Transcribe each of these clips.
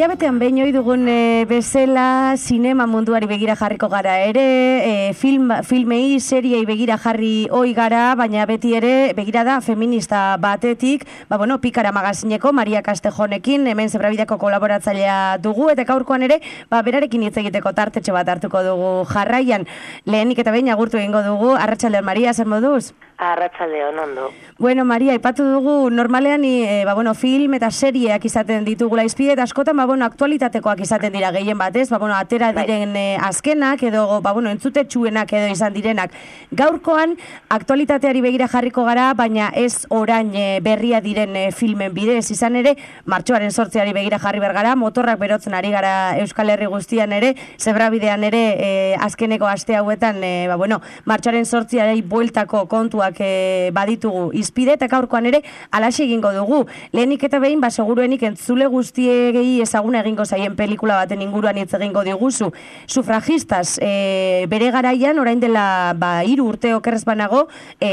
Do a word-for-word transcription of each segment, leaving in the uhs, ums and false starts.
Hilabetean behin ohi dugun e, bezala, sinema munduari begira jarriko gara ere, e, film, filmei, seriei begira jarri ohi gara, baina beti ere begirada feminista batetik, ba bueno, Pikara magazineko Maria Castejonekin, hemen Zebrabideako kolaboratzailea dugu, eta gaurkoan ere, ba berarekin hitz egiteko tartetxo bat hartuko dugu jarraian. Lehenik eta behin agurtu egingo dugu. Arratsaldeon, Maria, zer moduz? Arratsaldeon, ondo. Bueno, Maria, aipatu dugu normalean e, ba, bueno, film eta serieak izaten ditugula izpide, eta askotan ba, bueno, aktualitatekoak izaten dira gehien batez, ba, bueno, atera diren e, azkenak edo ba, bueno, entzutetsuenak edo izan direnak. Gaurkoan aktualitateari begira jarriko gara, baina ez orain e, berria diren e, filmen bidez, izan ere martxoaren sortzeari begira jarri bergara, motorrak berotzen ari gara Euskal Herri guztian ere, Zebrabidean ere e, azkeneko aste hauetan e, ba, bueno, martxoaren sortzeari bueltako kontuak e, baditugu izpide, eta gaurkoan ere alaxe egingo dugu. Lehenik eta behin, ba, seguruenik entzule guztiegei ezaguna egingo zaien pelikula baten inguruan hitz egingo diguzu. Sufragistas, e, bere garaian, orain dela ba, hiru urte okerrez banago,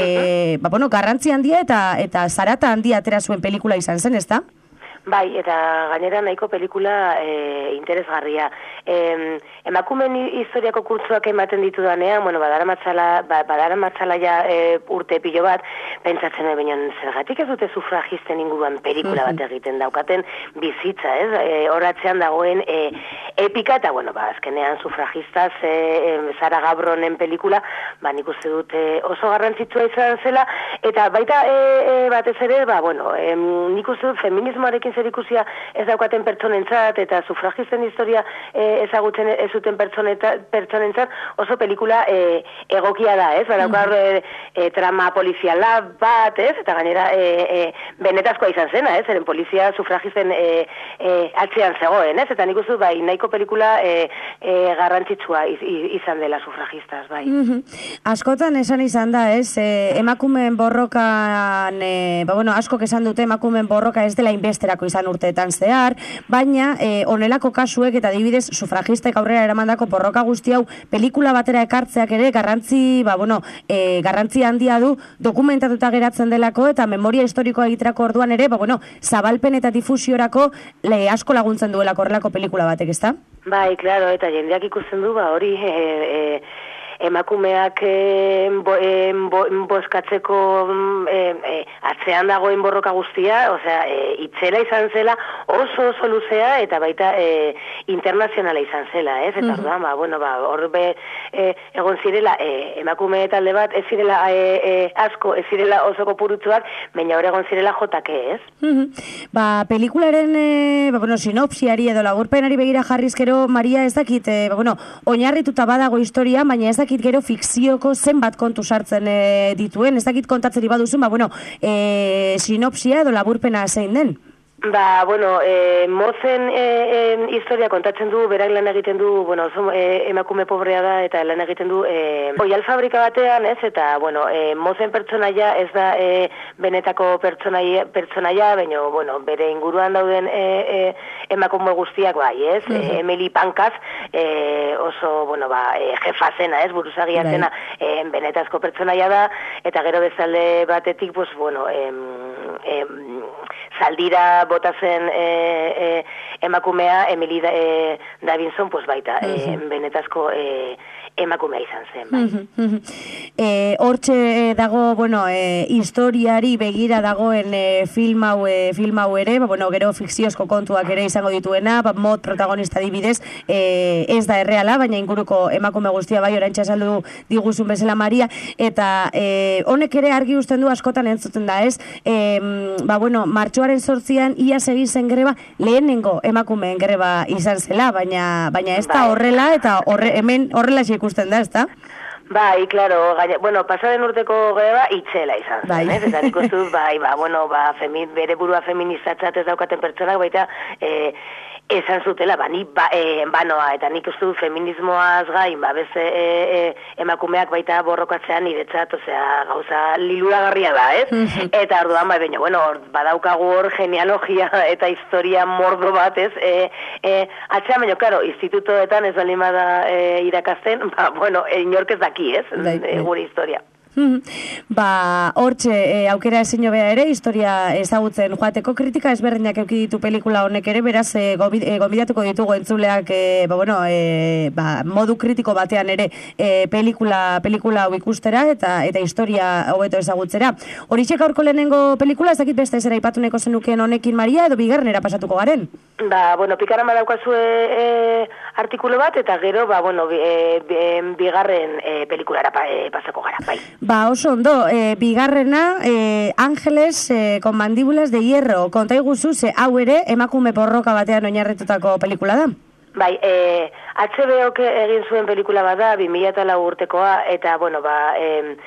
e, ba, bueno, garrantzi handia eta eta zarata handia atera zuen pelikula izan zen, ezta? Bai, eta gainera nahiko pelikula e, interesgarria. E, emakumen historiako kurtzoak ematen ditudanean, bueno, badara matzala, ba, badara matzala ja e, urte pilo bat, pentsatzen ebenion, zergatik ez dute sufragisten inguruan pelikula bat egiten daukaten bizitza, ez? E, horatzean dagoen e, epika, eta bueno, ba, azkenean sufragistas e, e, Sara Gabronen pelikula, ba, nik uste dute oso garrantzitsua izan zela, eta baita e, e, batez ere, ba, bueno, e, nik uste dut feminismoarekin zer ikusia ez daukaten pertsonentzat eta sufragisten historia e, ezagutzen ez zuten pertsonentzat oso pelikula e, egokia da, ez? Badaukar e, e, trama poliziala bat, ez? Eta gainera e, e, benetazkoa izan zena, ez? Eren polizia sufragisten e, e, atzean zegoen, ez? Eta nik uste bai, nahiko pelikula e, e, garrantzitsua iz, izan dela sufragistas, bai. Mm-hmm. Askotan esan izan da, ez? E, emakumeen borrokan, e, ba bueno, askok esan dute emakumeen borroka ez dela inbesterako izan urteetan zehar, baina e, onelako kasuek eta adibidez sufragistek aurrera eramandako borroka guzti hau pelikula batera ekartzeak ere garrantzi, ba, bueno, e, garrantzi handia du dokumentatuta geratzen delako eta memoria historikoa egiterako orduan ere, ba, bueno, zabalpen eta difusiorako le, asko laguntzen duelako horrelako pelikula batek, ezta? Bai, claro, eta jendeak ikusten du, ba, hori e, e, emakumeak e, bo, e, bo, boskatzeko e, e, atzean dagoen borroka guztia, osea, e, itzela izan zela oso oso luzea eta baita e, internazionala izan zela, ez? Eta orduan, ba, bueno, ba, hor be e, egon zirela e, emakume talde bat, ez zirela e, e, asko, ez zirela oso kopurutzuak, baina hor egon zirela jotake, ez? Ba, pelikularen e, ba, bueno, sinopsiari edo laburpenari begira jarrizkero, Maria, ez dakit, e, ba, bueno, oinarrituta badago historia, baina ez dakit gero fikzioko zenbat kontu sartzen e, dituen, ez dakit kontatzeri baduzun, ba, bueno, e, sinopsia edo laburpena zein den? Ba, bueno, e, mozen e, e, historia kontatzen du, berak lan egiten du, bueno, oso, e, emakume pobrea da, eta lan egiten du e, oial fabrika batean, ez, eta, bueno, e, mozen pertsonaia ez da e, benetako pertsonaia, pertsonaia, baina, bueno, bere inguruan dauden e, e, emakume guztiak bai, ez, uh -huh. e, Emily Pankaz, e, oso, bueno, ba, e, jefa zena, ez, buruzagia zena, e, benetazko pertsonaia da, eta gero bezalde batetik, pues, bueno, em, em, zaldira bota zen e, e, emakumea, Emily da, e, Davidson, pues baita, uh-huh. e, benetazko e, emakumea izan zen, bai. Uh-huh. E, hortxe dago, bueno, e, historiari begira dagoen e, film hau, e, film hau ere, ba, bueno, gero fikziozko kontuak ere izango dituena, ba, mod protagonista dibidez, e, ez da erreala, baina inguruko emakume guztia bai oraintxe esaldu diguzun bezala Maria, eta e, honek ere argi usten du askotan entzuten da, ez? E, ba, bueno, martxoaren sortzian ia egin zen greba, lehenengo emakumeen greba izan zela, baina baina ez da horrela, eta horre, hemen horrela ikusten da, ez da? Bai, claro, gaina, bueno, pasaren urteko greba itzela izan zen, bai. Ez? Eta nik uste dut, bai, ba, bueno, ba, femi, bere burua feministatzat ez daukaten pertsonak, baita, eh, esan zutela, ba, ni ba, e, banoa, eta nik uste dut feminismoaz gain, ba, beste e, e, emakumeak baita borrokatzean niretzat, osea, gauza liluragarria da, ez? Eta orduan, ba, baina, bueno, badaukagu hor genealogia eta historia mordo bat, ez? E, e, atxean, baina, klaro, institutoetan ez baldin bada e, irakasten, ba, bueno, inork ez daki, ez? E, gure historia. Ba, hortxe, e, aukera ezin hobea ere, historia ezagutzen joateko kritika ezberdinak eduki ditu pelikula honek ere, beraz, e, gonbidatuko ditugu entzuleak, e, ba, bueno, e, ba, modu kritiko batean ere e, pelikula, pelikula hau ikustera eta eta historia hobeto ezagutzera. Horixe gaurko lehenengo pelikula, ez dakit beste zera ipatuneko zenukeen honekin, Maria, edo bigarrenera pasatuko garen? Ba, bueno, pikaran badaukazue e, artikulu bat, eta gero, ba, bueno, e, e, bigarren e, pelikulara pa, e, pasako gara, bai. Ba, oso ondo, e, bigarrena, e, Ángeles e, con mandíbulas de hierro, konta iguzu, ze hau ere, emakume porroka batean oinarritutako pelikula da? Bai, e, H B O-k egin zuen pelikula bat da, bi mila lau urtekoa, eta, bueno, ba, e,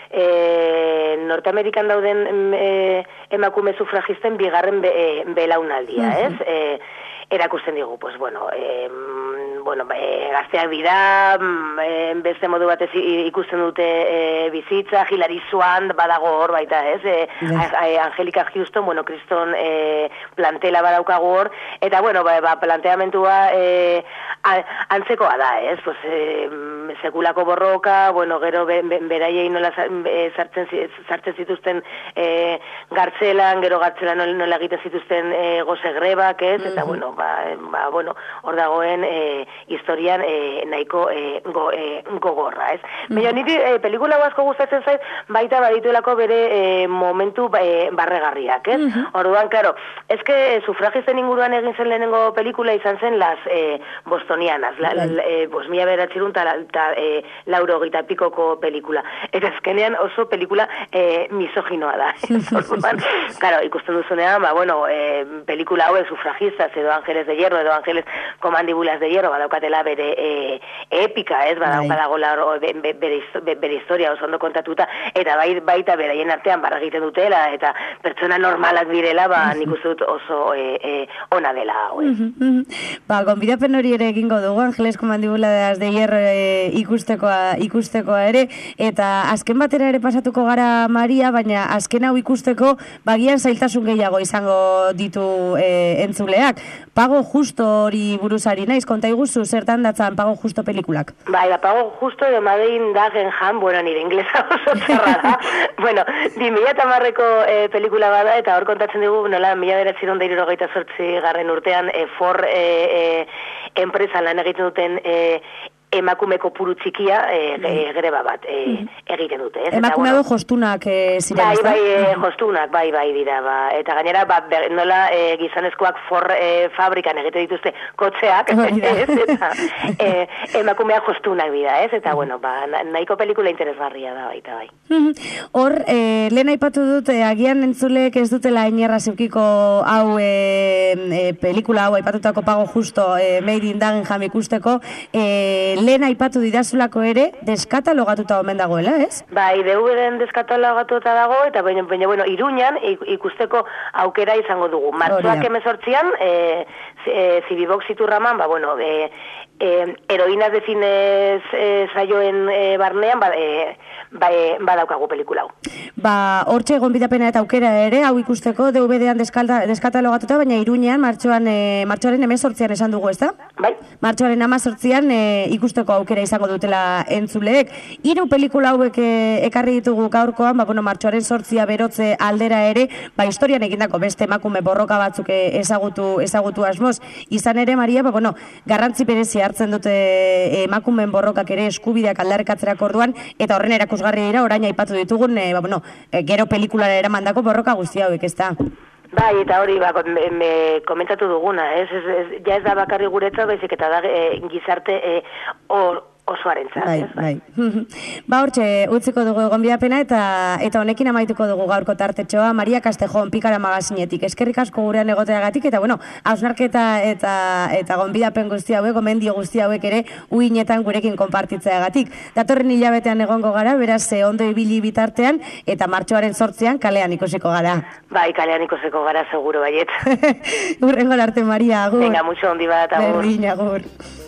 e, Norteamerikan dauden e, emakume sufragisten bigarren be, e, belaunaldia, uh-huh. ez? E, erakusten digu, pues, bueno, e, bueno, e, gazteak dira, e, beste modu batez ikusten dute e, bizitza, Hilary Swank badago hor baita, ez? E, yes. Angelika Houston, bueno, Kriston e, plantela badaukagu hor, eta, bueno, ba, ba, planteamentua e, antzekoa da, ez? Pues, e, sekulako borroka, bueno, gero be, be, beraiei nola e, sartzen, sartzen zituzten e, gartzelan, gero gartzelan nola egiten zituzten e, goze grebak, ez? Eta, mm-hmm. bueno, ba, ba, bueno, hor dagoen e, historian e, nahiko e, go, e, gogorra, ez? Mm-hmm. Baina niri e, pelikula asko gustatzen zait, baita badituelako bere e, momentu e, barregarriak, ez? Mm-hmm. Orduan, claro, eske e, sufragisten inguruan egin zen lehenengo pelikula izan zen las e, bostonianas, la, la, e, bos mila beratxirun eta e, lauro gita pikoko pelikula. Eta azkenean oso pelikula e, misoginoa da. Orduan, claro, ikusten duzunean, ba, bueno, e, pelikula hauek sufragistas edo Ángeles de hierro edo Ángeles con mandíbulas de hierro, badaukatela bere e, epika, ez, badaukadago bere, bere, bere historia oso ondo kontatuta, eta bai, baita beraien artean barra egiten dutela, eta pertsona normalak direla, ba, nik uste dut oso e, e, ona dela hau. Ba, gonbidapen hori ere egingo dugu, Ángeles con mandíbulas de hierro e, ikustekoa, ikustekoa ere, eta azken batera ere pasatuko gara, Maria, baina azken hau ikusteko, bagian zailtasun gehiago izango ditu e, entzuleak. Pago Justo hori buruzari naiz, konta iguzu zertan datzan Pago Justo pelikulak? Bai, da, Pago Justo edo Madein Dagenham, bueno, nire inglesa oso zerra da. Bueno, di mila eta marreko e, pelikula bada, eta hor kontatzen dugu, nola, mila beratziron da irurogeita sortzi garren urtean, e, Ford e, e, enpresan lan egiten duten e, emakume kopuru txikia e, e, greba bat e, egiten dute. Ez? Emakume hau bueno, jostunak e, ziren, bai, bai, e, jostunak, bai, bai, dira. Ba. Eta gainera, ba, ber, nola e, gizonezkoak for e, fabrikan egiten dituzte kotxeak, ez? Eta e, emakumeak jostunak dira, ez? Eta, bueno, ba, nahiko pelikula interesgarria da, baita, bai. Hor, e, lehen aipatu dut, e, agian entzulek ez dutela inerra zeukiko hau e, e, pelikula hau, aipatutako Pago Justo, e, Made in Dagenham ikusteko, e, lehen aipatu didazulako ere, deskatalogatuta omen dagoela, ez? Bai, D V D-en deskatalogatuta dago, eta baina, baina, bueno, Iruñan ikusteko aukera izango dugu. Martxoak emezortzian, e, e, Zibibox iturraman, ba, bueno, e, e, heroinas de zinez e, saioen e, barnean, ba, e, ba, e, badaukagu pelikula hau. Ba, hortxe gonbidapena eta aukera ere, hau ikusteko D V D-an deskatalogatuta, baina Iruñan, martxoan, e, martxoaren emezortzian esan dugu, ez da? Bai. Martxoaren amazortzian e, ikusteko aukera izango dutela entzuleek. Hiru pelikula hauek e, ekarri ditugu gaurkoan, ba, bueno, martxoaren sortzia berotze aldera ere, ba, historian egindako beste emakume borroka batzuk ezagutu, ezagutu asmoz. Izan ere, Maria, ba, bueno, garrantzi berezi hartzen dute emakumeen borrokak ere eskubideak aldarrikatzerako orduan, eta horren erakusgarri dira, orain aipatu ditugun, e, ba, bueno, e, gero pelikulara eramandako borroka guzti hauek, ez da? Bai, eta hori, ba, me, me komentatu duguna, ez, ez, ez, ja ez da bakarri guretzat, baizik eta da e, gizarte e, or, osoarentzat, bai, ez? Bai, bai. Ba, hortxe, utziko dugu gonbidapena eta eta honekin amaituko dugu gaurko tartetxoa, Maria Castejon, Pikara Magazinetik. Eskerrik asko gurean egoteagatik, eta, bueno, hausnarketa eta eta gonbidapen guzti hauek, gomendio guzti hauek ere, uinetan gurekin konpartitzeagatik. Datorren hilabetean egongo gara, beraz, ondo ibili bitartean, eta martxoaren sortzean kalean ikusiko gara. Bai, kalean ikusiko gara, seguro, baiet. Urrengo arte, Maria, agur. Venga, mucho ondi bat, agur. Berdin, agur.